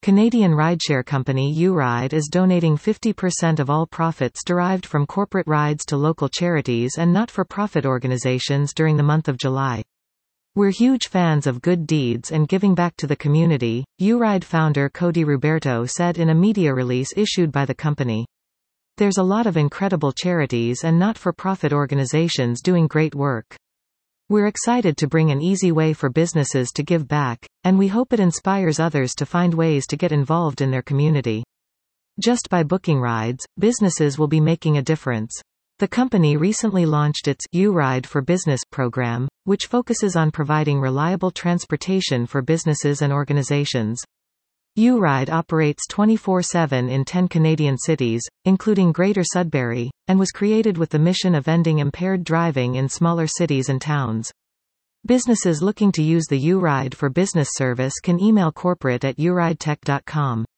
Canadian rideshare company U-Ride is donating 50% of all profits derived from corporate rides to local charities and not-for-profit organizations during the month of July. We're huge fans of good deeds and giving back to the community, U-Ride founder Cody Roberto said in a media release issued by the company. There's a lot of incredible charities and not-for-profit organizations doing great work. We're excited to bring an easy way for businesses to give back, and we hope it inspires others to find ways to get involved in their community. Just by booking rides, businesses will be making a difference. The company recently launched its U-Ride for Business program, which focuses on providing reliable transportation for businesses and organizations. U-Ride operates 24/7 in 10 Canadian cities, including Greater Sudbury, and was created with the mission of ending impaired driving in smaller cities and towns. Businesses looking to use the U-Ride for Business service can email corporate@uridetech.com.